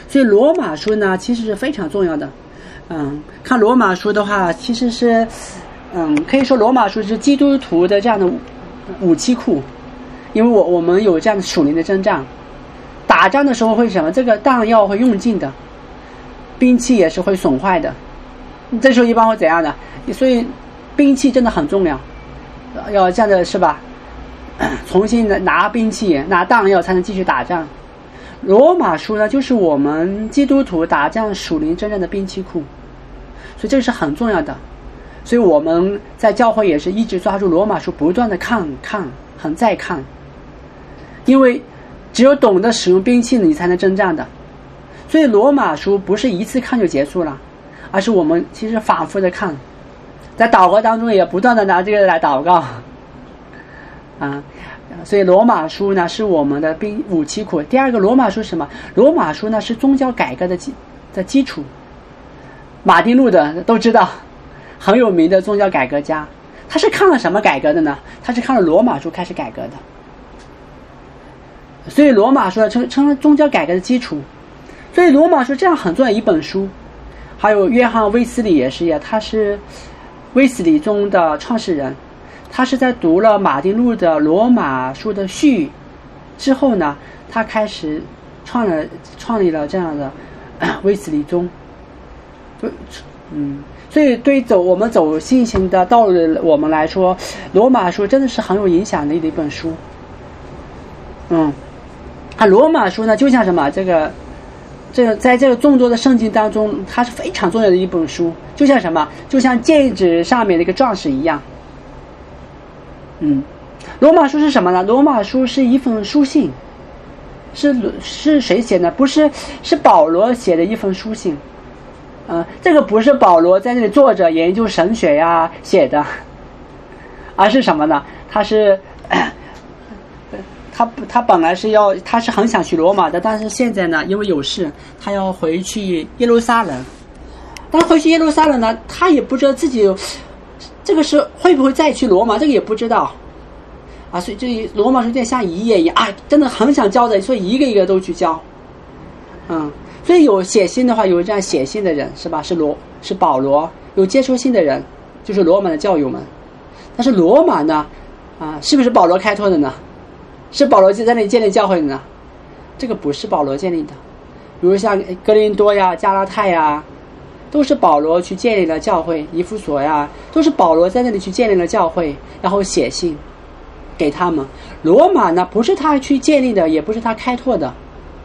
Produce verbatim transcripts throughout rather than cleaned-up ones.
所以罗马书呢其实是非常重要的。嗯，看罗马书的话，其实是嗯可以说罗马书是基督徒的这样的武器库，因为我我们有这样的属灵的征战，打仗的时候会什么？这个弹药会用尽的，兵器也是会损坏的，这时候一般会怎样的？所以兵器真的很重要，要这样的是吧？重新拿兵器拿弹药才能继续打仗。罗马书呢就是我们基督徒打仗属灵征战的兵器库，所以这是很重要的。所以我们在教会也是一直抓住罗马书，不断的看看很再看，因为只有懂得使用兵器你才能征战的。所以罗马书不是一次看就结束了，而是我们其实反复的看，在祷告当中也不断的拿这个来祷告啊。所以罗马书呢是我们的兵武器库。第二个，罗马书是什么？罗马书呢是宗教改革的基的基础。马丁路德都知道，很有名的宗教改革家，他是看了什么改革的呢？他是看了罗马书开始改革的。所以罗马书成成了宗教改革的基础。所以罗马书这样很重要一本书。还有约翰卫斯理也是一样，他是卫斯理宗的创始人。他是在读了马丁路的罗马书的序之后呢，他开始创了创立了这样的卫斯理宗。嗯，所以对走我们走信心的道路的我们来说，罗马书真的是很有影响力的一本书。嗯，啊，罗马书呢就像什么？这个这个在这个众多的圣经当中，它是非常重要的一本书，就像什么？就像戒指上面的一个钻石一样。嗯，罗马书是什么呢？罗马书是一封书信，是是谁写的？不是，是保罗写的一封书信。呃，这个不是保罗在那里坐着研究神学呀写的，而是什么呢？他是，呃、他他本来是要，他是很想去罗马的，但是现在呢，因为有事，他要回去耶路撒冷。但回去耶路撒冷呢，他也不知道自己有。这个是会不会再去罗马，这个也不知道啊。所以这罗马书店像一页一样啊，真的很想教的，所以一个一个都去教。嗯，所以有写信的话，有这样写信的人是吧？是罗是保罗。有接收信的人就是罗马的教友们。但是罗马呢啊，是不是保罗开拓的呢？是保罗就在那里建立教会的呢？这个不是保罗建立的。比如像哥林多呀、加拉太呀，都是保罗去建立了教会，以弗所呀，都是保罗在那里去建立了教会，然后写信给他们。罗马呢，不是他去建立的，也不是他开拓的，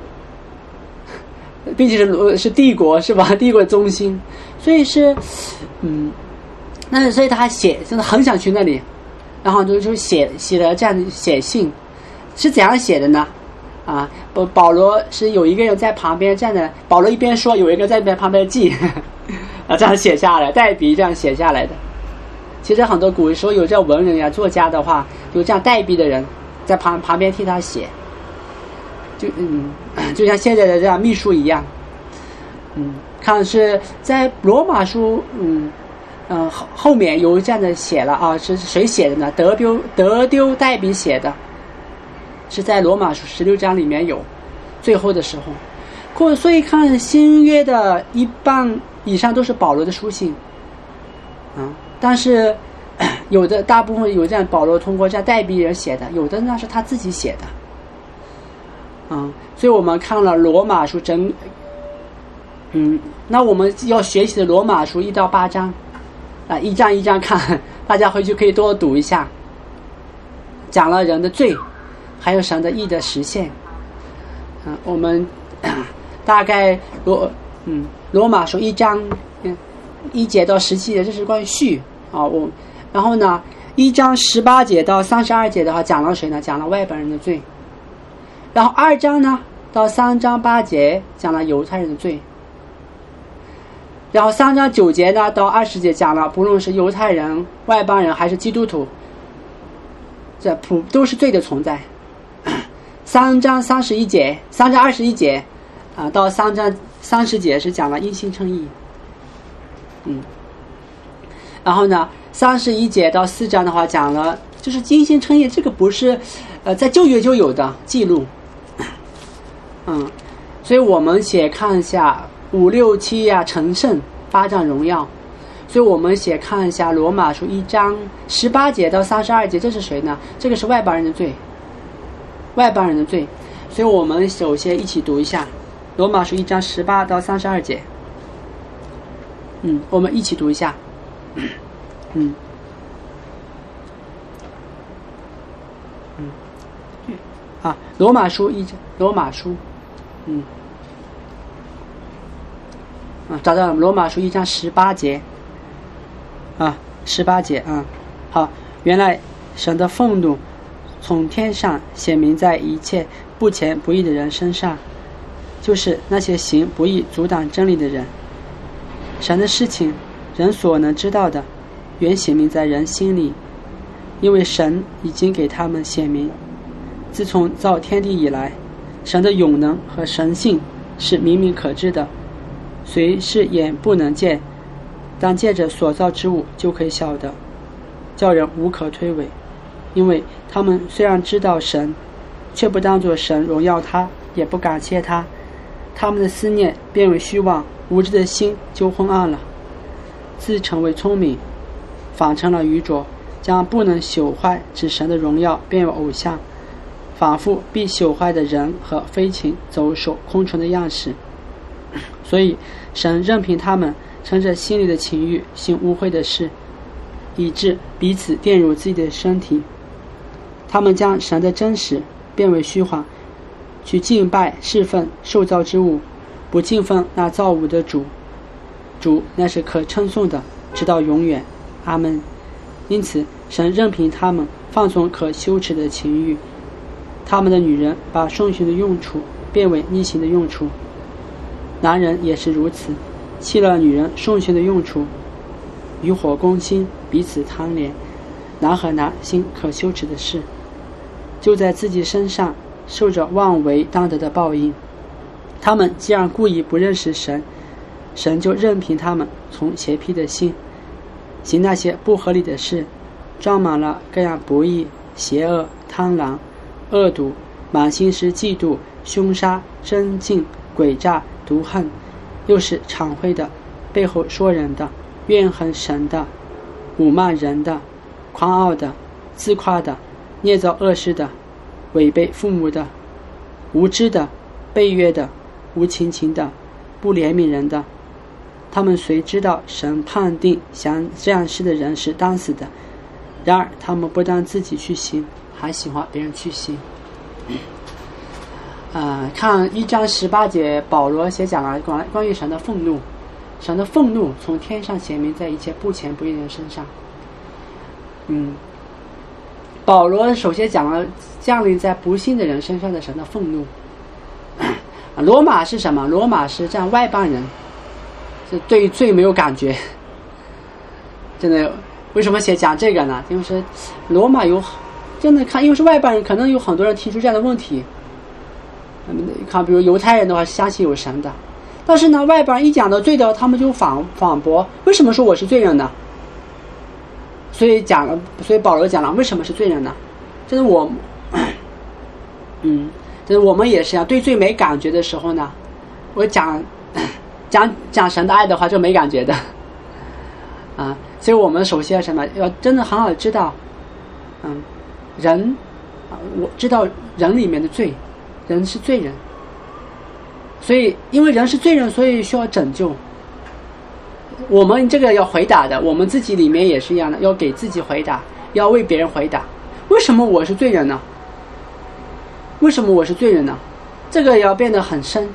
并且是是帝国是吧？帝国的中心，所以是，嗯，那所以他写真的很想去那里，然后就就写写了这样写信，是怎样写的呢？啊，保保罗是有一个人在旁边站着，保罗一边说，有一个在旁边记，啊，这样写下来，代笔这样写下来的。其实很多古时候有这样文人呀、作家的话，有这样代笔的人在旁旁边替他写，就嗯，就像现在的这样秘书一样。嗯，看是在罗马书，嗯嗯后后面有这样的写了啊，是谁写的呢？德丢德丢代笔写的。是在罗马书十六章里面有，最后的时候，所以看新约的一半以上都是保罗的书信，啊，但是有的大部分有这样保罗通过这样代笔人写的，有的呢是他自己写的，啊，所以我们看了罗马书整，嗯，那我们要学习的罗马书一到八章，啊，一章一章看，大家回去可以多读一下，讲了人的罪。还有神的义的实现，嗯、呃，我们、呃、大概罗嗯罗马书一章嗯一节到十七节，这是关于序啊。我然后呢，一章十八节到三十二节的话，讲了谁呢？讲了外邦人的罪。然后二章呢到三章八节讲了犹太人的罪。然后三章九节呢到二十节讲了，不论是犹太人、外邦人还是基督徒，这普都是罪的存在。三章三十一节，三章二十一节，啊，到三章三十节是讲了因信称义，嗯，然后呢，三十一节到四章的话讲了，就是因信称义，这个不是，呃，在旧约就有的记录，嗯， 所以我们写看一下五六七呀、啊，成圣发展荣耀。所以我们写看一下罗马书一章十八节到三十二节，这是谁呢？这个是外邦人的罪，外邦人的罪。所以我们首先一起读一下罗马书一章十八到三十二节。嗯，我们一起读一下。嗯。嗯。啊，罗马书一章，罗马书，嗯。啊，找到了罗马书一章十八节。啊，十八节啊，好，原来神的愤怒从天上显明在一切不虔不义的人身上，就是那些行不义阻挡真理的人。神的事情，人所能知道的，原显明在人心里，因为神已经给他们显明。自从造天地以来，神的永能和神性是明明可知的，虽是眼不能见，但借着所造之物就可以晓得，叫人无可推诿。因为他们虽然知道神，却不当作神荣耀他，也不感谢他，他们的思念变为虚妄，无知的心就昏暗了，自成为聪明，反成了愚拙，将不能朽坏之神的荣耀变为偶像，仿佛必朽坏的人和飞禽走兽空虫的样式。所以神任凭他们乘着心里的情欲行污秽的事，以致彼此玷辱自己的身体。他们将神的真实变为虚幻，去敬拜侍奉受造之物，不敬奉那造物的主。主那是可称颂的，直到永远。阿们。因此神任凭他们放纵可羞耻的情欲，他们的女人把顺行的用处变为逆行的用处，男人也是如此，弃了女人顺行的用处，与火攻心，彼此贪恋，男和男行可羞耻的事，就在自己身上受着妄为当得的报应。他们既然故意不认识神，神就任凭他们从邪僻的心行那些不合理的事，装满了各样不义、邪恶、贪婪、恶毒，满心是嫉妒、凶杀、争竞、诡诈、毒恨，又是常会的，背后说人的，怨恨神的，侮慢人的，狂傲的，自夸的，捏造恶事的，违背父母的，无知的，背约的，无亲情的，不怜悯人的。他们虽知道神判定像这样事的人是当死的，然而他们不但自己去行，还喜欢别人去行。呃，看一章十八节，保罗写讲了关关于神的愤怒，神的愤怒从天上显明在一切不虔不义的人身上。嗯，保罗首先讲了降临在不信的人身上的神的愤怒。罗马是什么？罗马是这样外邦人，是对罪没有感觉。真的，为什么写讲这个呢？就是罗马有真的看，因为是外邦人，可能有很多人提出这样的问题。看，比如犹太人的话，相信有神的，但是呢，外邦人一讲到罪的，他们就反反驳，为什么说我是罪人呢？所以讲了，所以保罗讲了，为什么是罪人呢？就是我，嗯，就是我们也是啊，对罪没感觉的时候呢，我讲讲讲神的爱的话就没感觉的，啊，所以我们首先什么，要真的很好的知道，嗯，人啊，我知道人里面的罪。人是罪人，所以因为人是罪人，所以需要拯救。我们这个要回答的，我们自己里面也是一样的，要给自己回答，要为别人回答。为什么我是罪人呢？为什么我是罪人呢？这个要变得很深。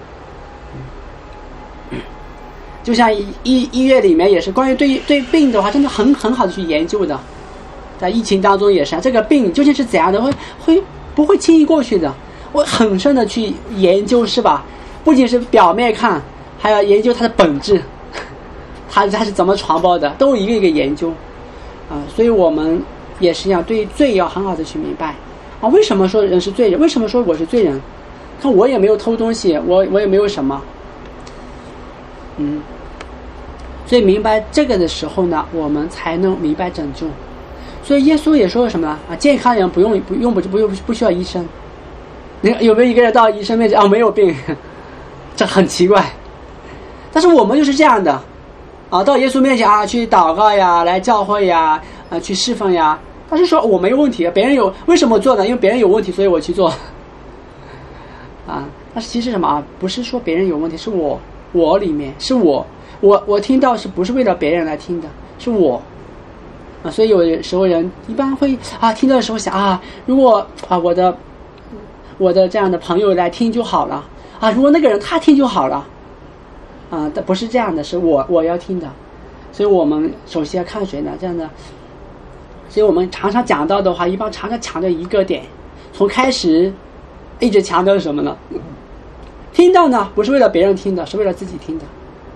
就像医医医院里面也是关于对对病的话，真的很很好的去研究的。在疫情当中也是，这个病究竟是怎样的，会会不会轻易过去的？我很深的去研究，是吧？不仅是表面看，还要研究它的本质，它它是怎么传播的，都一个一个研究啊、呃。所以我们也是一样，对罪要很好的去明白啊。为什么说人是罪人？为什么说我是罪人？看我也没有偷东西，我我也没有什么，嗯。所以明白这个的时候呢，我们才能明白拯救。所以耶稣也说了什么啊？健康人不用不用不不用不需要医生。有没有一个人到医生面前啊、哦、没有病这很奇怪。但是我们就是这样的啊，到耶稣面前啊去祷告呀，来教会呀，啊去侍奉呀，他是说我没有问题，别人有，为什么做呢？因为别人有问题，所以我去做啊。但是其实什么啊？不是说别人有问题，是我我里面是我我我听到是不是为了别人来听的，是我啊。所以有时候人一般会啊听到的时候想啊，如果啊我的我的这样的朋友来听就好了啊，如果那个人他听就好了啊。但不是这样的，是我我要听的。所以我们首先要看谁呢？这样的。所以我们常常讲到的话，一般常常强调一个点，从开始一直强调是什么呢？听到呢不是为了别人听的，是为了自己听的。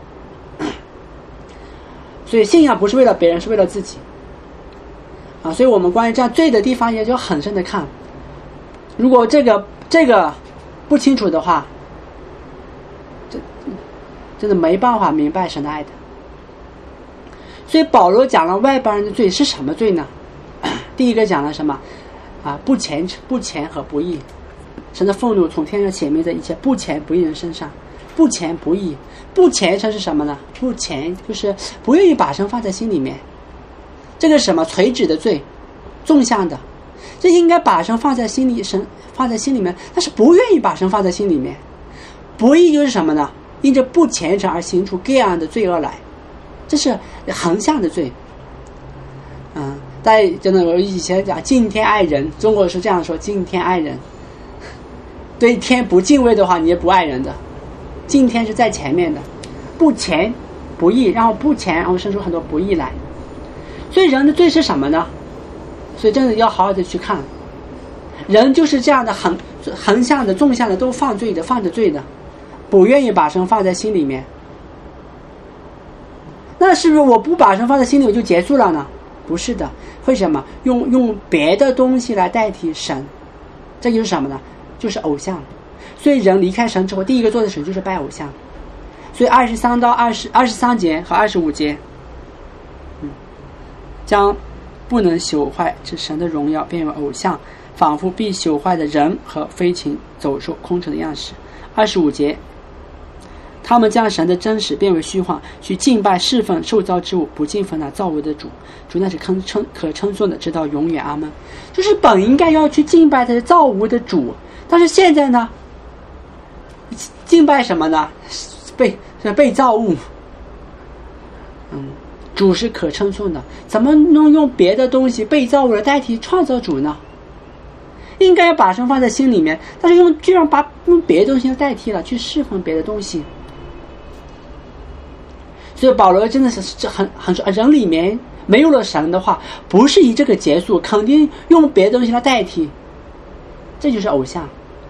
所以信仰不是为了别人，是为了自己啊。所以我们关于这样罪的地方也就很深的看，如果这个这个不清楚的话，这真的没办法明白神的爱的。所以保罗讲了外邦人的罪是什么罪呢？第一个讲了什么啊？不虔不虔和不义。神的愤怒从天上显明在一切不虔不义人身上。不虔不义，不虔诚是什么呢？不虔就是不愿意把神放在心里面，这个是什么？垂直的罪，纵向的，这应该把神放在心里，神放在心里面，但是不愿意把神放在心里面。不义就是什么呢？因着不虔诚而行出各样的罪恶来，这是横向的罪。嗯，在真的我以前讲敬天爱人，中国是这样说，敬天爱人。对天不敬畏的话，你也不爱人的。敬天是在前面的，不虔不义，然后不虔，然后生出很多不义来。所以人的罪是什么呢？所以真的要好好的去看，人就是这样的横横向的纵向的都犯罪的，犯着罪的，不愿意把神放在心里面。那是不是我不把神放在心里我就结束了呢？不是的，为什么？用用别的东西来代替神，这就是什么呢？就是偶像。所以人离开神之后，第一个做的事就是拜偶像。所以二十三到二十二十三节和二十五节，嗯，将不能朽坏之神的荣耀变为偶像，仿佛必朽坏的人和飞禽走兽空城的样式。二十五节，他们将神的真实变为虚幻，去敬拜侍奉受造之物，不敬奉那造物的主。主那是可称可称颂的，直到永远。阿们。就是本应该要去敬拜的造物的主，但是现在呢，敬拜什么呢？被被造物。嗯，主是可称颂的，怎么能用别的东西被造物来代替创造主呢？应该把神放在心里面，但是用居然把用别的东西代替了，去侍奉别的东西。所以保罗真的是很很说，人里面没有了神的话，不是以这个结束，肯定用别的东西来代替，这就是偶像。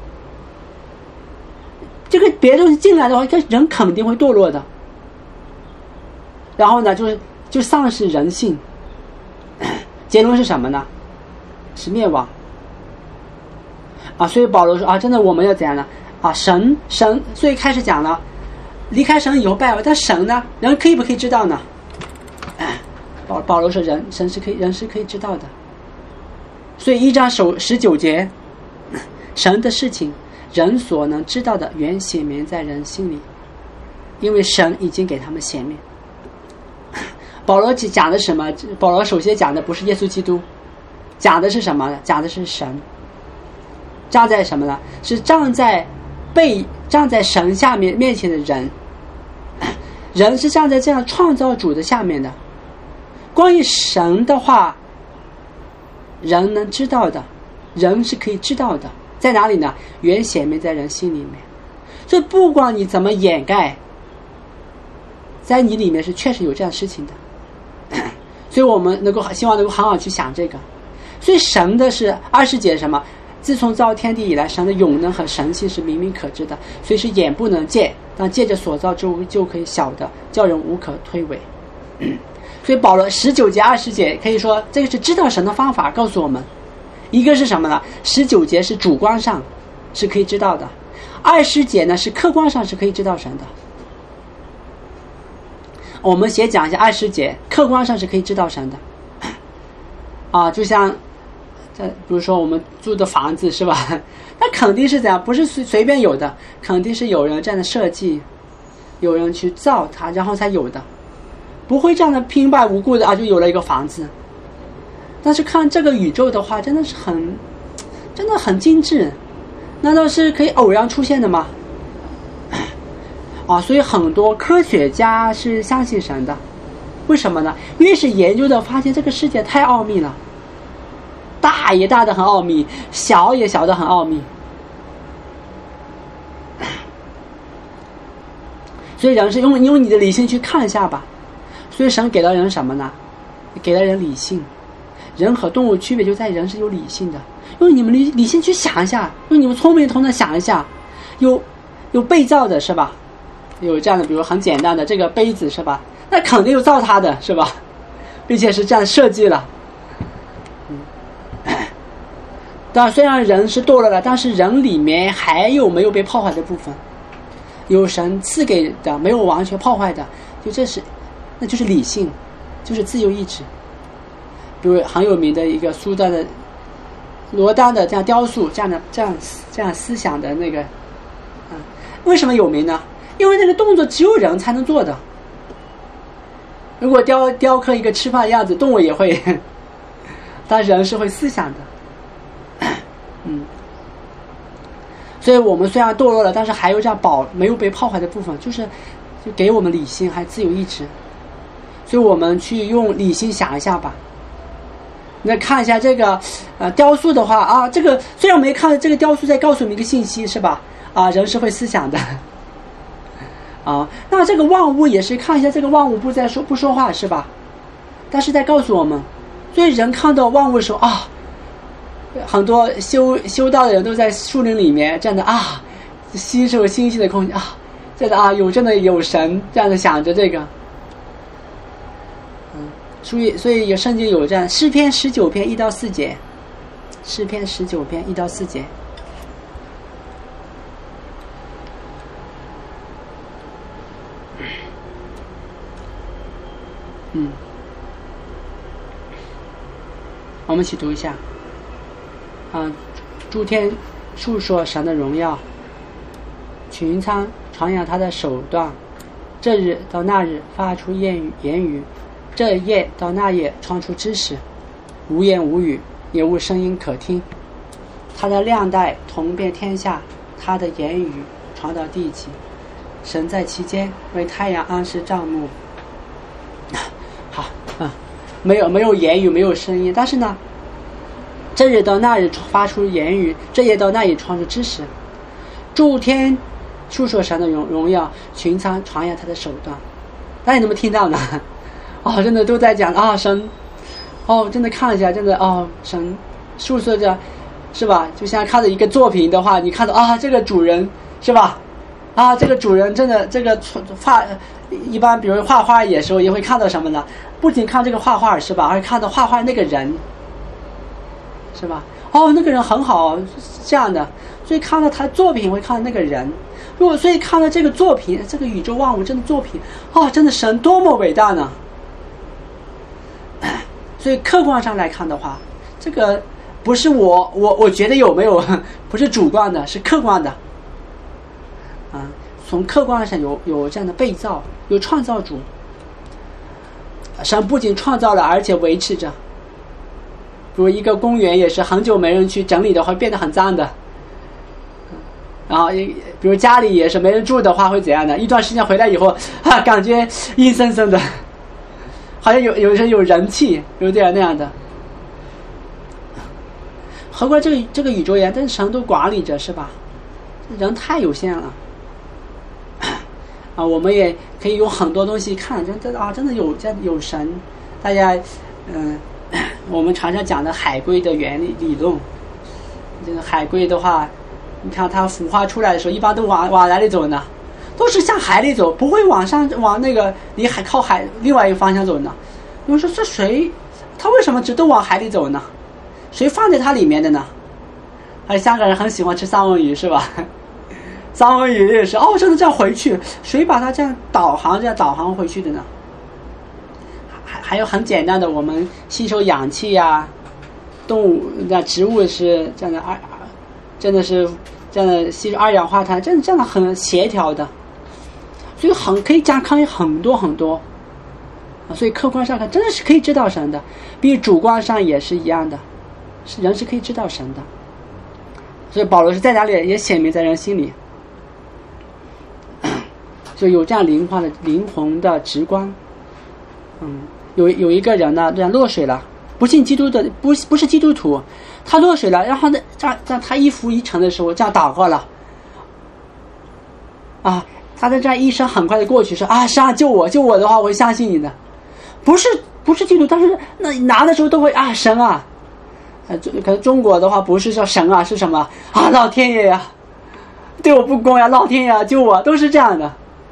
这个别的东西进来的话，这人肯定会堕落的。然后呢，就是就丧失人性。结论是什么呢？是灭亡。啊，所以保罗说啊，真的我们要怎样呢？啊，神神，所以开始讲了，离开神以后败坏，但神呢，人可以不可以知道呢？保保罗说人神是可以人是可以知道的。所以一章首十九节，神的事情。人所能知道的原显明在人心里，因为神已经给他们显明。保罗讲的什么？保罗首先讲的不是耶稣基督，讲的是什么？讲的是神。站在什么呢？是站在被站在神下面面前的人，人是站在这样创造主的下面的。关于神的话，人能知道的，人是可以知道的。在哪里呢？原显明在人心里面。所以不管你怎么掩盖，在你里面是确实有这样的事情的。所以我们能够希望能够好好去想这个。所以神的是二十节什么？自从造天地以来，神的永能和神性是明明可知的，所以是眼不能见，但借着所造之物就可以晓得，叫人无可推诿。所以保罗十九节二十节可以说这个是知道神的方法，告诉我们一个是什么呢？十九节是主观上是可以知道的，二十节呢是客观上是可以知道神的。我们先讲一下二十节，客观上是可以知道神的啊，就像在比如说我们住的房子是吧？那肯定是这样，不是随随便有的，肯定是有人这样的设计，有人去造它，然后才有的，不会这样的平白无故的啊就有了一个房子。但是看这个宇宙的话，真的是很，真的很精致，难道是可以偶然出现的吗？啊，所以很多科学家是相信神的，为什么呢？越是研究的发现这个世界太奥秘了，大也大的很奥秘，小也小的很奥秘。所以人是用用你的理性去看一下吧。所以神给了人什么呢？给了人理性。人和动物区别就在人是有理性的，用你们理理性去想一下，用你们聪明头脑想一下，有有被造的是吧？有这样的，比如很简单的这个杯子是吧？那肯定有造它的是吧？并且是这样设计了。嗯，当然虽然人是堕落了，但是人里面还有没有被破坏的部分，有神赐给的，没有完全破坏的，就这是，那就是理性，就是自由意志。比如很有名的一个苏丹的罗丹的这样雕塑，这样的这样这样思想的那个，嗯，为什么有名呢？因为那个动作只有人才能做的。如果雕雕刻一个吃饭的样子，动物也会，但人是会思想的，嗯。所以我们虽然堕落了，但是还有这样保没有被破坏的部分，就是就给我们理性还自由意志。所以我们去用理性想一下吧。那看一下这个呃雕塑的话啊，这个虽然没看这个雕塑在告诉我们一个信息是吧？啊，人是会思想的。啊，那这个万物也是看一下这个万物不在说不说话是吧？但是在告诉我们，所以人看到万物的时候啊，很多修修道的人都在树林里面这样的啊，吸收新鲜的空气啊，这样的啊有真的有神这样的想着这个。所以，所以有圣经有这样，诗篇十九篇一到四节，诗篇十九篇一到四节。嗯，我们一起读一下。啊，诸天述说神的荣耀，群苍传扬他的手段，这日到那日发出言语言语。这夜到那夜传出知识，无言无语，也无声音可听。他的亮带通遍天下，他的言语传到地极。神在其间为太阳安置帐幕。好啊，没有没有言语，没有声音，但是呢，这日到那日发出言语，这夜到那夜传出知识。诸天述说神的荣荣耀，群苍传扬他的手段。大家有没有听到呢？哦，真的都在讲啊，神，哦，真的看一下，真的哦，神述说着，是吧？就像看着一个作品的话，你看到啊，这个主人是吧？啊，这个主人真的这个画，一般比如画画也时候也会看到什么呢？不仅看这个画画是吧，而看到画画那个人，是吧？哦，那个人很好，这样的，所以看到他作品会看到那个人。如果所以看到这个作品，这个宇宙万物真的作品，哦，真的神多么伟大呢！所以客观上来看的话，这个不是我我我觉得有没有，不是主观的，是客观的。啊，从客观上有有这样的被造，有创造主。神不仅创造了，而且维持着。比如一个公园也是很久没人去整理的话，变得很脏的。然后比如家里也是没人住的话会怎样的？一段时间回来以后，啊，感觉阴森森的。好像有有人有人气，有点那样的。何况这个这个宇宙呀，但是神都管理着是吧？人太有限了啊！我们也可以用很多东西看，真的啊，真的有真有神。大家，嗯、呃，我们常常讲的海龟的原理理论，这个海龟的话，你看它孵化出来的时候，一般都往往哪里走呢？都是向海里走，不会往上往那个离海靠海另外一个方向走呢。有人说这谁，他为什么只都往海里走呢？谁放在它里面的呢？而香港人很喜欢吃三文鱼是吧？三文鱼也是哦，真的这样回去，谁把它这样导航这样导航回去的呢？还还有很简单的，我们吸收氧气呀、 动物那植物是这样的二，真的是这样的吸收二氧化碳，真的这样的很协调的，所以很可以讲可以很多很多啊，所以客观上看真的是可以知道神的，比主观上也是一样的，是人是可以知道神的。所以保罗是在哪里也显明在人心里，就有这样灵魂的灵魂的直观。嗯，有有一个人呢，这样落水了，不信基督的，不不是基督徒，他落水了，然后呢，这样这样他一浮一沉的时候，这样祷告了，啊，他的这样一生很快的过去，说啊，神啊救我，救我的话，我会相信你的，不是不是基督，但是那拿的时候都会啊神啊。呃，可能中国的话不是叫神啊，是什么啊？老天爷呀，对我不公呀！老天爷啊，救我，都是这样的。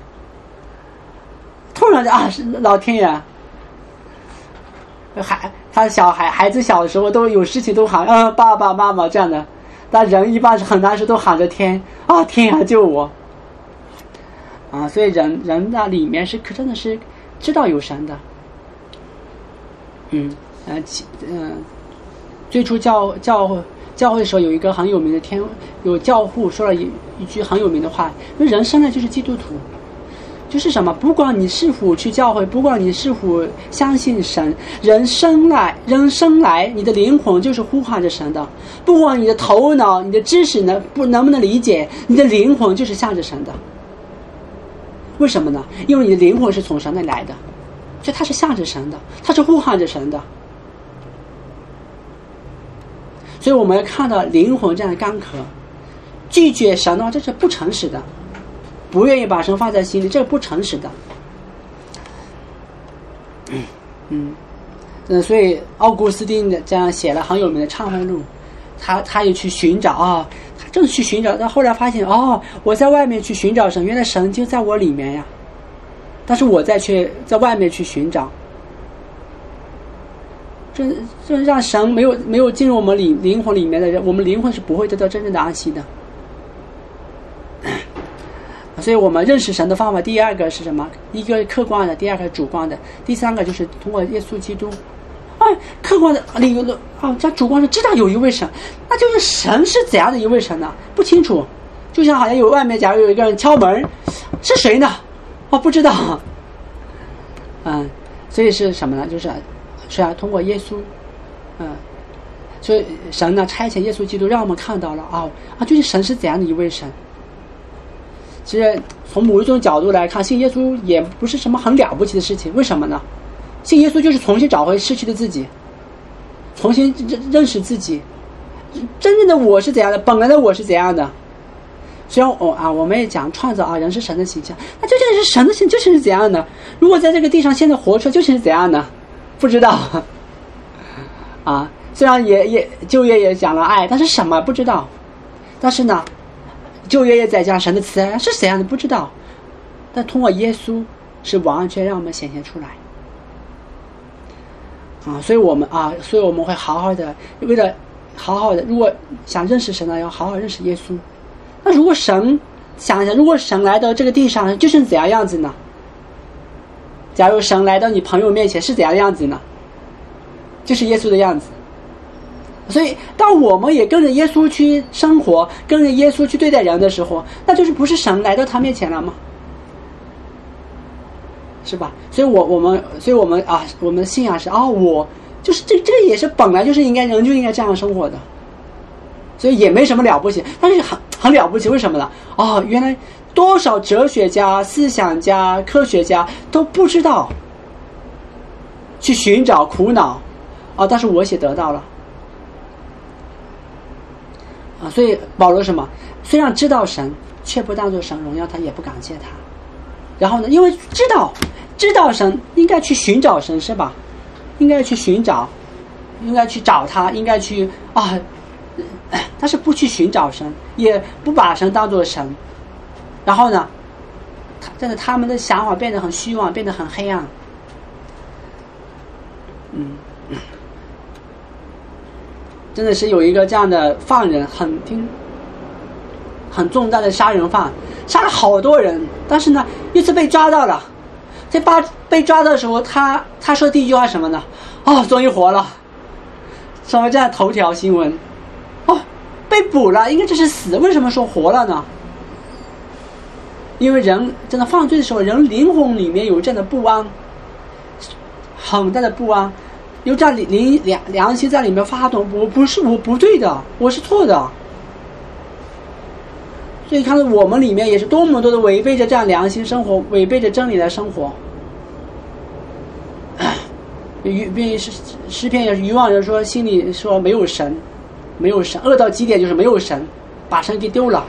突然啊，是老天爷，孩他小孩孩子小的时候都有事情都喊嗯、呃、爸爸妈妈这样的，但人一般是很难时都喊着天啊天呀救我啊！所以人人的里面是可真的是知道有神的，嗯呃嗯。呃最初教教教会的时候，有一个很有名的天有教父说了一一句很有名的话，说人生来就是基督徒，就是什么？不管你是否去教会，不管你是否相信神，人生来人生来，你的灵魂就是呼喊着神的。不管你的头脑、你的知识呢不能不能理解，你的灵魂就是向着神的。为什么呢？因为你的灵魂是从神那来的，所以它是向着神的，它是呼喊着神的。所以我们要看到灵魂这样的干渴，拒绝神的话，这是不诚实的，不愿意把神放在心里，这是不诚实的。嗯嗯，嗯，所以奥古斯丁的这样写了很有名的忏悔录，他他也去寻找啊，他正去寻找，但后来发现哦，我在外面去寻找神，原来神就在我里面呀，但是我再去在外面去寻找。这这让神没有没有进入我们灵灵魂里面的人，我们灵魂是不会得到真正的安息的。所以我们认识神的方法，第二个是什么？一个客观的，第二个主观的，第三个就是通过耶稣基督。啊，客观的理由的啊，这主观是知道有一位神，那就是神是怎样的一位神呢？不清楚，就像好像有外面假如有一个人敲门，是谁呢？我、哦、不知道。嗯，所以是什么呢？就是是啊，通过耶稣，嗯，所以神呢差遣耶稣基督，让我们看到了啊啊，究竟神是怎样的一位神。其实从某一种角度来看，信耶稣也不是什么很了不起的事情。为什么呢？信耶稣就是重新找回失去的自己，重新认识自己，真正的我是怎样的，本来的我是怎样的。虽然我啊，我们也讲创造啊，人是神的形象，那究竟是神的形象究竟是怎样的？如果在这个地上现在活出来，究竟是怎样的？不知道啊。虽然也也旧约也讲了爱，但是什么不知道。但是呢，旧约也在讲神的慈爱是怎样的不知道，但通过耶稣是完全让我们显现出来啊。所以我们啊，所以我们会好好的，为了好好的，如果想认识神呢，要好好认识耶稣。那如果神想一想，如果神来到这个地上，就是怎样样子呢？假如神来到你朋友面前是怎样的样子呢？就是耶稣的样子。所以当我们也跟着耶稣去生活，跟着耶稣去对待人的时候，那就是不是神来到他面前了吗？是吧？所以我我们所以我们啊，我们的信仰是啊，我就是这这也是本来就是应该人就应该这样生活的，所以也没什么了不起，但是很很了不起。为什么呢？哦，原来多少哲学家、思想家、科学家都不知道去寻找苦恼啊，但是我也得到了。啊，所以保罗什么？虽然知道神，却不当作神荣耀他，也不感谢他。然后呢，因为知道知道神，应该去寻找神，是吧？应该去寻找，应该去找他，应该去啊，但是不去寻找神，也不把神当作神。然后呢，真的他们的想法变得很虚妄，变得很黑暗。嗯。真的是有一个这样的犯人，很听很重大的杀人犯，杀了好多人，但是呢一次被抓到了。在被被抓到的时候，他他说第一句话什么呢？哦，终于活了。 什么这样头条新闻？哦，被捕了，应该这是死，为什么说活了呢？因为人真的犯罪的时候，人灵魂里面有这样的不安，很大的不安，有这样灵良良心在里面发动，我不是我不对的，我是错的。所以看到我们里面也是多么多的违背着这样良心生活，违背着真理来生活。愚诗诗篇也是愚妄人说心里说没有神，没有神，恶到极点就是没有神，把神给丢了。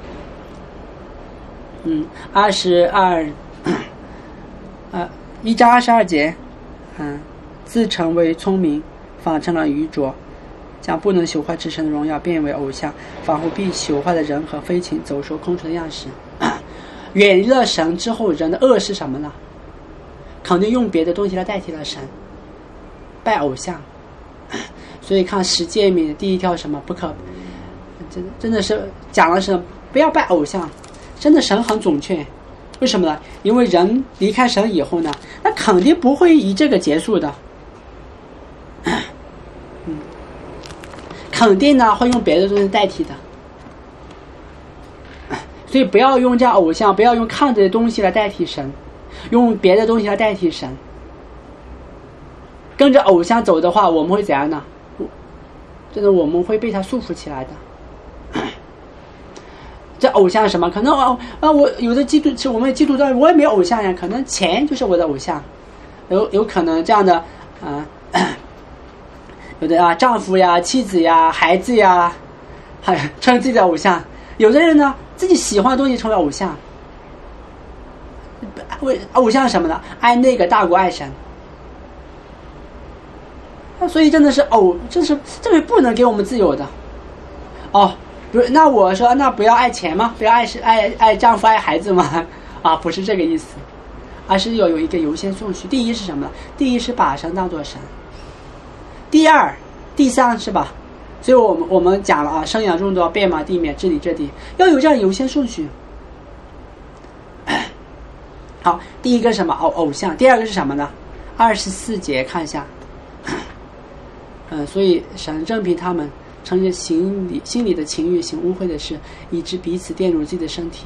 嗯，二十二，呃，一章二十二节，嗯，自称为聪明，反成了愚拙，将不能朽坏之神的荣耀变为偶像，仿佛必朽坏的人和飞禽走兽空出的样式。远离了神之后，人的恶是什么呢？肯定用别的东西来代替了神，拜偶像。所以看十诫命第一条什么不可，真真的是讲了是不要拜偶像。真的神很准确，为什么呢？因为人离开神以后呢，那肯定不会以这个结束的，嗯，肯定呢会用别的东西代替的，所以不要用这样偶像，不要用看着的东西来代替神，用别的东西来代替神。跟着偶像走的话，我们会怎样呢？真的我们会被他束缚起来的。这偶像是什么？可能啊啊，我有的基督，我们基督教我也没有偶像呀，可能钱就是我的偶像，有有可能这样的啊，有的啊，丈夫呀、妻子呀、孩子呀，还成自己的偶像。有的人呢，自己喜欢的东西成为偶像。为偶像是什么呢？爱那个大过爱神。所以真的是偶，这是这是不能给我们自由的。哦。不是，那我说那不要爱钱吗？不要爱是爱爱丈夫爱孩子吗？啊，不是这个意思，而是要有一个优先顺序。第一是什么呢？第一是把神当作神，第二、第三是吧？所以我们我们讲了啊，生养众多，遍满地面，治理这地，要有这样优先顺序。好，第一个是什么？偶偶像。第二个是什么呢？二十四节看一下。嗯，所以神任凭他们。承认心里心里的情欲，行污秽的事，以致彼此玷辱自己的身体。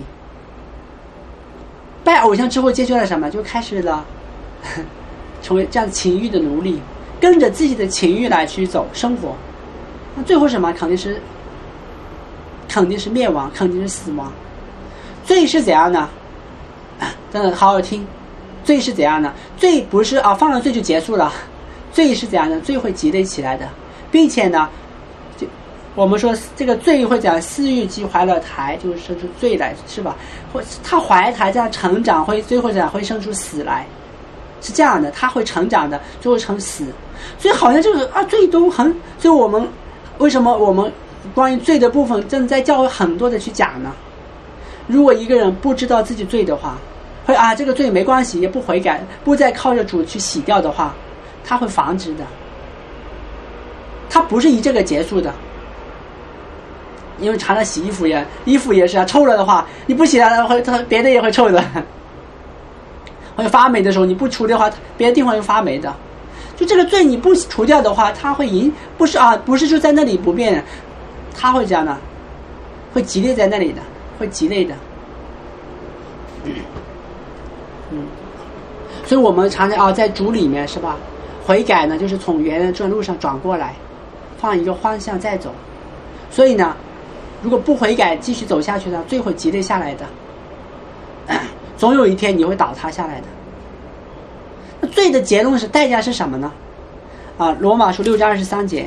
拜偶像之后，接下来什么？就开始了成为这样情欲的奴隶，跟着自己的情欲来去走生活。那最后什么？肯定是肯定是灭亡，肯定是死亡。罪是怎样呢？真的好好听。罪是怎样呢？罪不是啊，犯了罪就结束了。罪是怎样的？罪会积累起来的，并且呢。我们说这个罪会讲私欲即怀了胎，就是生出罪来，是吧？或他怀胎这样成长，会最后讲会生出死来，是这样的，他会成长的，最后成死。所以好像这个啊罪都很，所以我们为什么我们关于罪的部分正在教会很多的去讲呢？如果一个人不知道自己罪的话，会啊这个罪没关系，也不悔改，不再靠着主去洗掉的话，他会防止的，他不是以这个结束的。因为常常洗衣服也，衣服也是啊，臭了的话，你不洗它会，它别的也会臭的。会发霉的时候，你不除的话，别的地方会发霉的。就这个罪你不除掉的话，它会影，不是啊，不是就在那里不变，它会这样的，会积累在那里的，会积累的。嗯，嗯，所以我们常常啊，在主里面是吧？悔改呢，就是从原来这路上转过来，放一个方向再走。所以呢。如果不悔改继续走下去呢，罪会积累下来的，总有一天你会倒塌下来的。那罪的结论是代价是什么呢？啊，罗马书六章二十三节，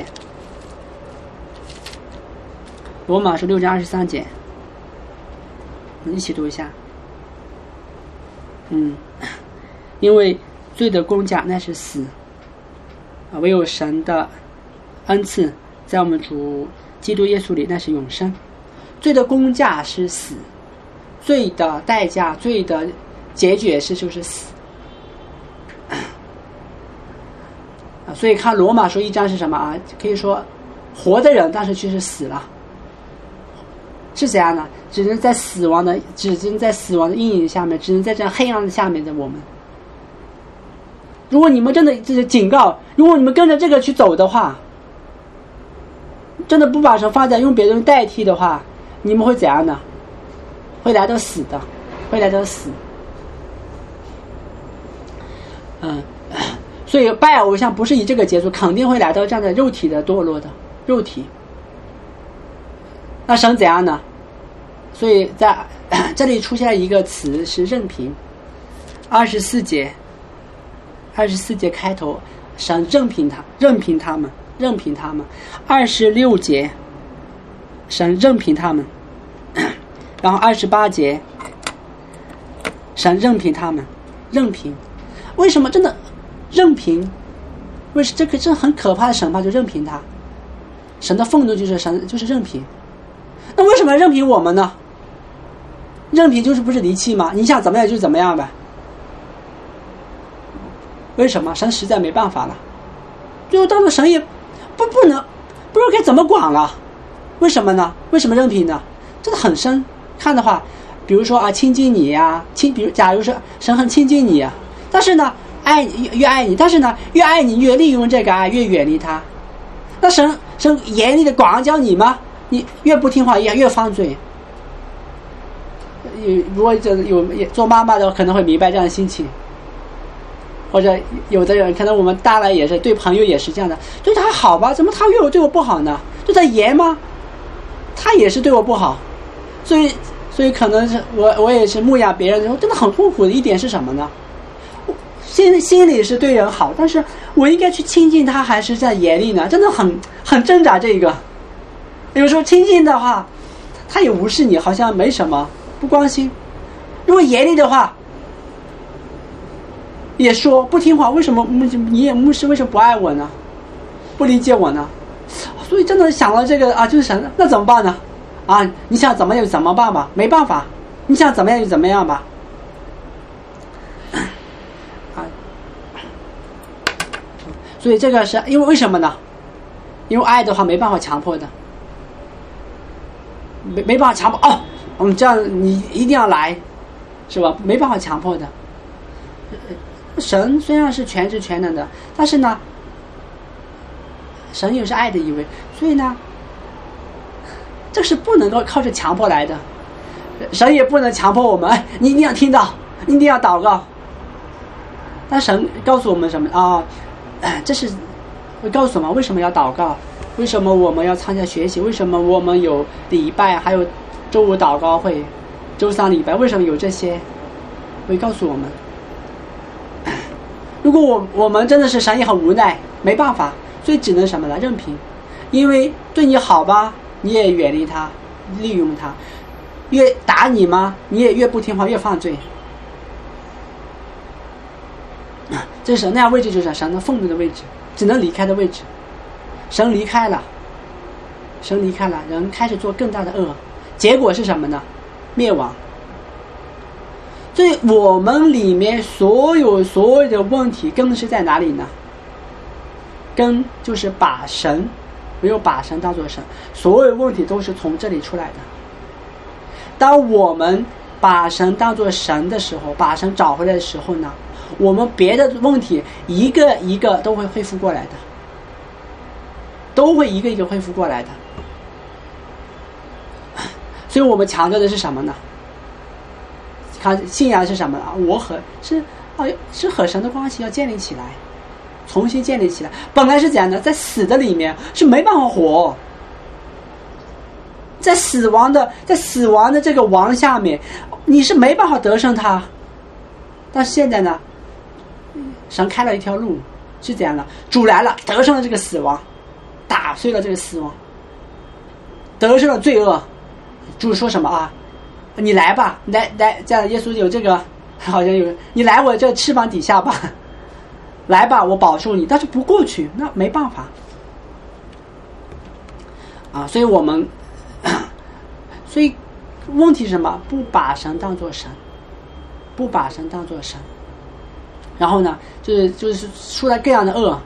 罗马书六章二十三节，我们一起读一下。嗯，因为罪的工价那是死，啊，唯有神的恩赐在我们主基督耶稣里那是永生。罪的工价是死，罪的代价，罪的结局是就是死。啊，所以看罗马书一章是什么啊？可以说活的人但是却是死了，是怎样呢？只能在死亡的只能在死亡的阴影下面，只能在这样黑暗的下面的我们。如果你们真的这是警告，如果你们跟着这个去走的话， 真的不把神放在，用别人代替的话，你们会怎样呢？会来到死的，会来到死。嗯，所以拜偶像不是以这个结束，肯定会来到这样的肉体的堕落的肉体。那神怎样呢？所以在这里出现了一个词是任凭。二十四节，二十四节开头，神任凭他，任凭他们，任凭他们。二十六节，神任凭他们。然后二十八节，神任凭他们，任凭。为什么真的任凭？为什这个这很可怕的审判就任凭他，神的愤怒就是神就是任凭。那为什么任凭我们呢？任凭就是不是离弃吗？你想怎么样就怎么样呗。为什么？神实在没办法了，最后到了神也不不能不知道该怎么管了。为什么呢？为什么任凭呢？真的很深看的话，比如说啊，亲近你呀、啊，亲，比如假如说神很亲近你、啊，但是呢，爱你越爱你，但是呢，越爱你越利用这个爱，越远离他。那神神严厉的管教你吗？你越不听话，越越犯罪。如果有做妈妈的可能会明白这样的心情，或者有的人可能我们大了也是对朋友也是这样的，对他好吧，怎么他越对我不好呢？对他严吗？他也是对我不好，所以所以可能是我我也是牧养别人的时候真的很痛苦的一点是什么呢？心心里是对人好，但是我应该去亲近他还是在严厉呢？真的很很挣扎这个。有时候亲近的话，他也无视你，好像没什么，不关心。如果严厉的话，也说不听话，为什么你也牧师为什么不爱我呢？不理解我呢？所以真的想了这个啊，就是神，那怎么办呢？啊，你想怎么样就怎么办吧，没办法，你想怎么样就怎么样吧。啊，所以这个是因为为什么呢？因为爱的话没办法强迫的，没没办法强迫哦，我们这样你一定要来，是吧？没办法强迫的。神虽然是全知全能的，但是呢，神也是爱的一位，所以呢，这是不能够靠着强迫来的。神也不能强迫我们，哎，你一定要听到，你一定要祷告。但神告诉我们什么啊？这是会告诉我们为什么要祷告，为什么我们要参加学习，为什么我们有礼拜，还有周五祷告会，周三礼拜，为什么有这些？会告诉我们。如果我我们真的是神也很无奈，没办法，所以只能什么呢？任凭，因为对你好吧，你也远离他，利用他；越打你吗？你也越不听话，越犯罪。这是神那样位置，就是神的愤怒的位置，只能离开的位置。神离开了，神离开了，人开始做更大的恶，结果是什么呢？灭亡。所以我们里面所有所有的问题根是在哪里呢？根就是把神没有把神当作神，所有问题都是从这里出来的。当我们把神当作神的时候，把神找回来的时候呢，我们别的问题一个一个都会恢复过来的，都会一个一个恢复过来的。所以我们强调的是什么呢？看信仰是什么啊？我和是啊，是和神的关系要建立起来，重新建立起来。本来是怎样的？在死的里面是没办法活，在死亡的在死亡的这个王下面，你是没办法得胜他。但是现在呢，神开了一条路，是怎样的？主来了，得胜了这个死亡，打碎了这个死亡，得胜了罪恶。主说什么啊？你来吧，来来，这样耶稣有这个，好像有你来我这翅膀底下吧，来吧，我保守你。但是不过去，那没办法啊。所以我们，所以问题是什么？不把神当作神，不把神当作神，然后呢，就是就是出来各样的恶。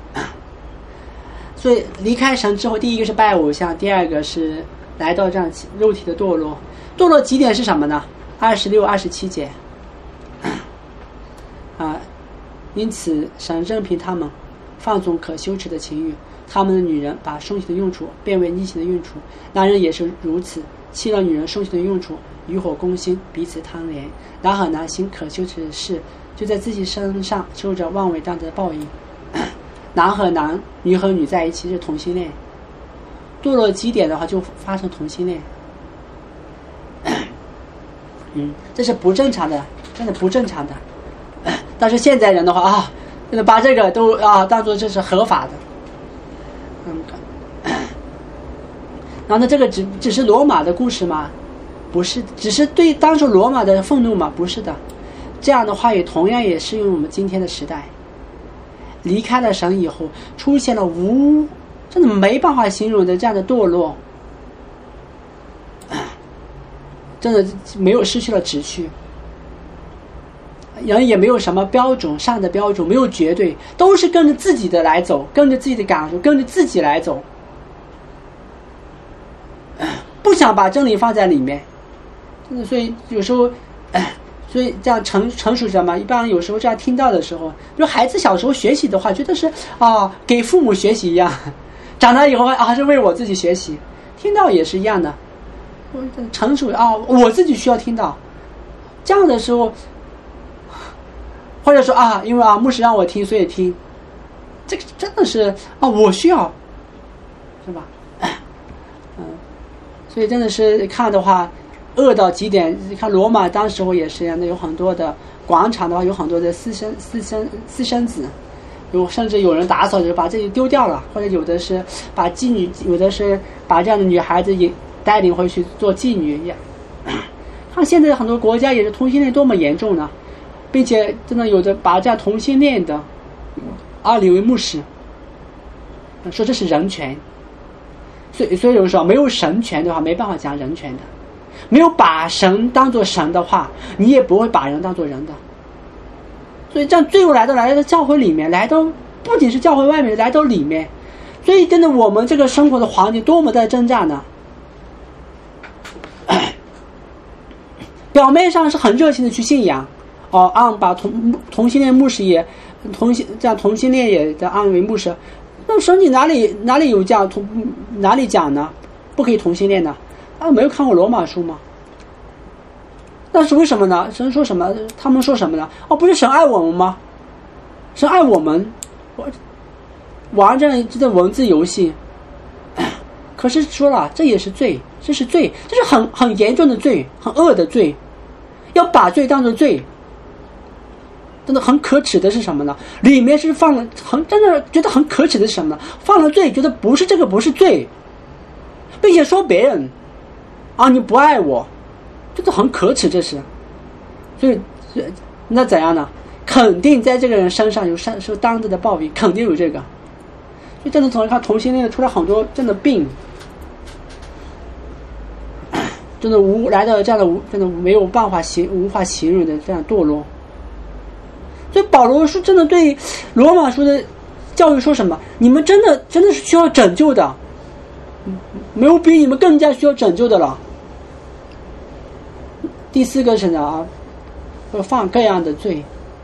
所以离开神之后，第一个是拜偶像，第二个是来到这样肉体的堕落。堕落几点是什么呢？二十六、二十七节啊，因此神任凭他们， 放纵可羞耻的情欲。他们的女人把圣性的用处变为逆行的用处，男人也是如此，弃了女人圣性的用处，与火攻心，彼此贪恋。男和男行可羞耻的事，就在自己身上受着妄为当得的报应。男和男，女和女在一起是同性恋，堕落极点的话就发生同性恋。嗯，这是不正常的，真的不正常的。但是现在人的话啊，把这个都啊当做这是合法的。嗯，然后呢，这个只只是罗马的故事吗？不是，只是对当时罗马的愤怒吗？不是的。这样的话也同样也适用我们今天的时代。离开了神以后，出现了无真的没办法形容的这样的堕落，真的没有失去了秩序。人也没有什么标准上的标准，没有绝对，都是跟着自己的来走，跟着自己的感受，跟着自己来走，不想把真理放在里面。所以有时候，所以这样成成熟者嘛，一般有时候这样听到的时候，比如孩子小时候学习的话，觉得是啊给父母学习一样，长大以后啊是为我自己学习，听到也是一样的。成熟啊，我自己需要听到，这样的时候。或者说啊，因为啊牧师让我听，所以听，这个真的是啊，我需要，是吧？嗯，所以真的是看的话，恶到极点。看罗马当时候也是一样的，有很多的广场的话，有很多的私生私生私生子，有甚至有人打扫就把这些丢掉了，或者有的是把妓女，有的是把这样的女孩子也带领回去做妓女也。看现在很多国家也是同性恋多么严重呢？并且真的有的把这样同性恋的啊立为牧师，说这是人权。所以所以有人说没有神权的话，没办法讲人权的。没有把神当作神的话，你也不会把人当作人的。所以这样最后来到来到教会里面，来到不仅是教会外面，来到里面。所以真的我们这个生活的环境多么在挣扎呢？表面上是很热情的去信仰。哦，按把同同性恋牧师也同性这样同性恋也的按为牧师，那神经哪里哪里有这样同哪里讲呢？不可以同性恋呢？啊，没有看过罗马书吗？那是为什么呢？神说什么？他们说什么呢？哦，不是神爱我们吗？神爱我们，玩这样这个文字游戏。可是说了，这也是罪，这是罪，这是很很严重的罪，很恶的罪，要把罪当作罪。真的很可耻的是什么呢？里面是放了很真的觉得很可耻的是什么呢？放了罪，觉得不是这个不是罪，并且说别人啊你不爱我，真的很可耻，这是。所以那怎样呢？肯定在这个人身上有受当地的报应，肯定有这个。所以真的从看同性恋出了很多真的病，真的无来到这样的无真的没有办法形无法形容的这样堕落。所以保罗是真的对罗马书的教育说什么？你们真的真的是需要拯救的，没有比你们更加需要拯救的了。第四个是呢啊，犯各样的罪。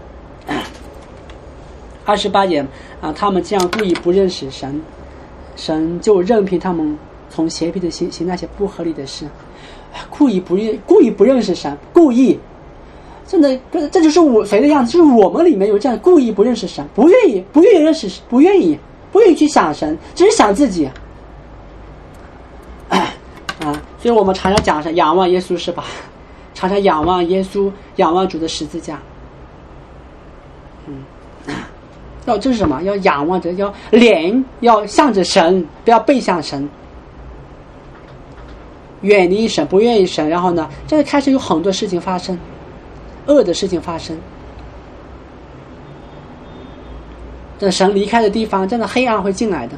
二十八节啊，他们这样故意不认识神，神就任凭他们从邪僻的行行那些不合理的事，故意不认故意不认识神，故意。真的，这就是我谁的样子？就是我们里面有这样故意不认识神，不愿意，不愿意认识，不愿意，不愿意去想神，只是想自己。啊，所以我们常常讲是仰望耶稣，是吧？常常仰望耶稣，仰望主的十字架。嗯，要这是什么？要仰望着，要脸要向着神，不要背向神。远离神，不愿意神，然后呢，这个开始有很多事情发生。恶的事情发生，这神离开的地方，真的黑暗会进来的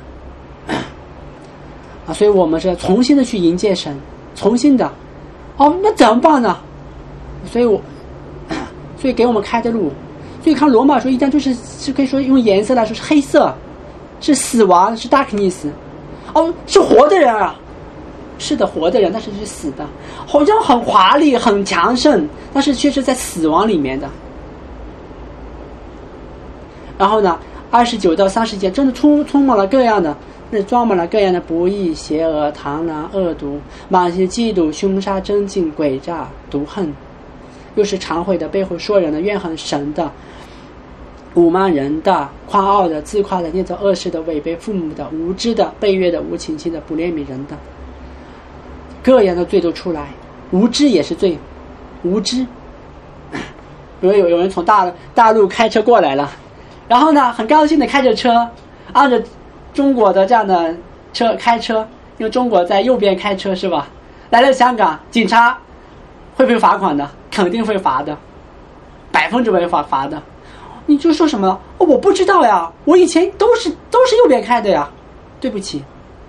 啊！所以我们是重新的去迎接神，重新的哦，那怎么办呢？所以我，所以给我们开的路。所以看罗马书一章，就是是可以说用颜色来说是黑色，是死亡，是 darkness。哦，是活的人啊。是的，活的人，但是是死的，好像很华丽很强盛，但是却是在死亡里面的。然后呢二十九到三十节，真的充充满了各样的，那装满了各样的不义、邪恶、螳螂、恶毒、满心嫉妒、凶杀、争竞、诡诈、毒恨，又是常会的、背后说人的、怨恨神的、侮慢人的、夸傲的、自夸的、捏造恶事的、违背父母的、无知的、背约的、无情心的、不怜悯人的，各样的罪都出来。无知也是罪，无知。比如有有人从大大陆开车过来了，然后呢很高兴的开着车，按着中国的这样的车开车，因为中国在右边开车是吧？来了香港，警察会不会罚款的？肯定会罚的，百分之百罚罚的。你就说什么？哦，我不知道呀，我以前都是都是右边开的呀。对不起，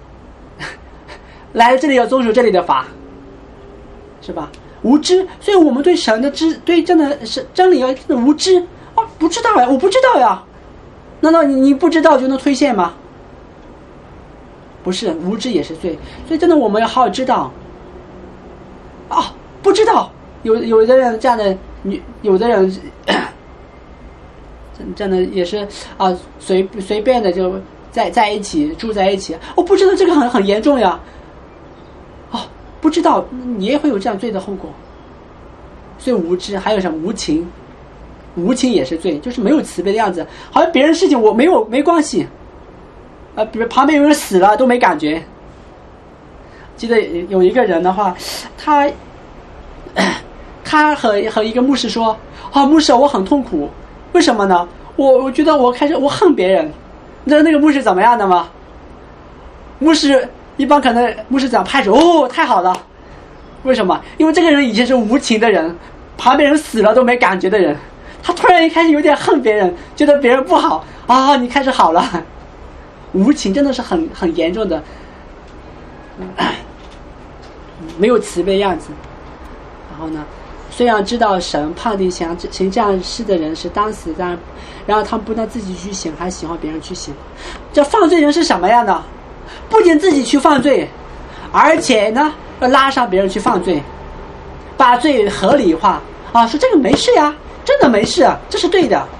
来了这里要遵守这里的法，是吧？无知，所以我们对神的知，对真的是真理要真的无知啊，不知道呀，我不知道呀。难道你你不知道就能推卸吗？不是，无知也是罪。所以真的我们要好好知道。啊，不知道，有有的人这样的，有的人真的也是啊，随随便的就在在一起住在一起。我不知道这个很很严重呀。不知道你也会有这样罪的后果，所以无知。还有什么无情？无情也是罪，就是没有慈悲的样子，好像别人事情我没有没关系啊，比如旁边有人死了都没感觉。记得有一个人的话，他他和和一个牧师说啊，牧师我很痛苦，为什么呢？我我觉得我开始我恨别人。你知道那个牧师怎么样的吗？牧师一般可能牧师长拍手，哦，太好了。为什么？因为这个人以前是无情的人，旁边人死了都没感觉的人，他突然一开始有点恨别人，觉得别人不好啊，你开始好了。无情真的是很很严重的，没有慈悲样子。然后呢，虽然知道神判定想行这样事的人是当死，但然后他们不但自己去行，还喜欢别人去行。这犯罪人是什么样的？不仅自己去犯罪，而且呢要拉上别人去犯罪，把罪合理化啊，说这个没事呀，真的没事啊，这是对的。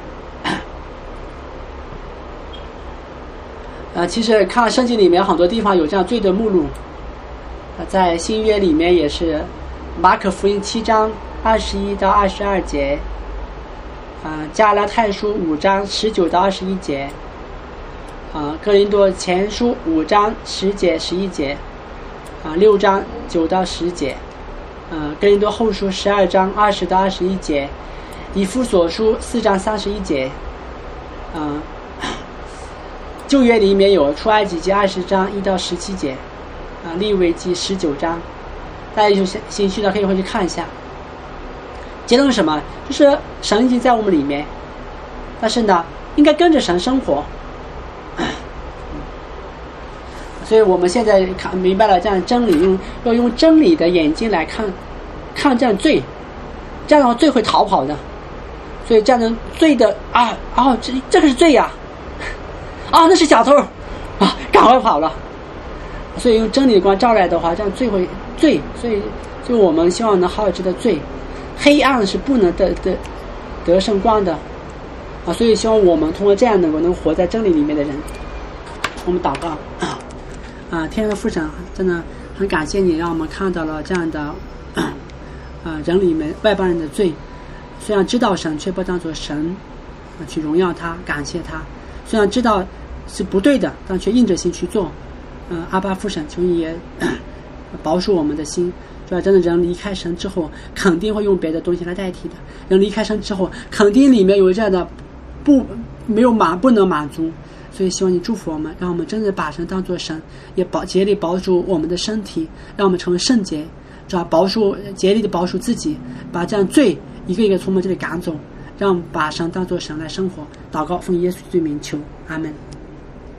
呃，其实看圣经里面很多地方有这样罪的目录，呃、在新约里面也是，马可福音七章二十一到二十二节，啊、呃，加拉太书五章十九到二十一节。啊，哥林多前书五章十节十一节，啊，六章九到十节，啊，哥林多后书十二章二十到二十一节，以弗所书四章三十一节，啊，旧约里面有出埃及记二十章一到十七节，啊，利未记十九章，大家有兴趣的可以回去看一下。结论是什么？就是神已经在我们里面，但是呢，应该跟着神生活。所以我们现在看明白了这样真理，用要用真理的眼睛来看看这样罪，这样的话罪会逃跑的。所以这样的罪的啊啊这这个是罪呀，啊那是小偷啊，赶快跑了。所以用真理的光照来的话，这样罪会罪，所以所以我们希望能好好知道罪，黑暗是不能得得得胜光的啊。所以希望我们通过这样能够能活在真理里面的人。我们祷告啊。啊，天上的父神，真的很感谢你，让我们看到了这样的啊人里面外邦人的罪，虽然知道神，却不当作神啊去荣耀他、感谢他；虽然知道是不对的，但却硬着心去做。嗯、呃，阿爸父神，求你也保守我们的心。主要真的人离开神之后，肯定会用别的东西来代替的。人离开神之后，肯定里面有这样的不没有满不能满足。所以希望你祝福我们，让我们真的把神当作神，也保竭力保住我们的身体，让我们成为圣洁，只要保守竭力的保守自己，把这样罪一个一个从我们这里赶走，让把神当作神来生活。祷告奉耶稣的名求，阿们。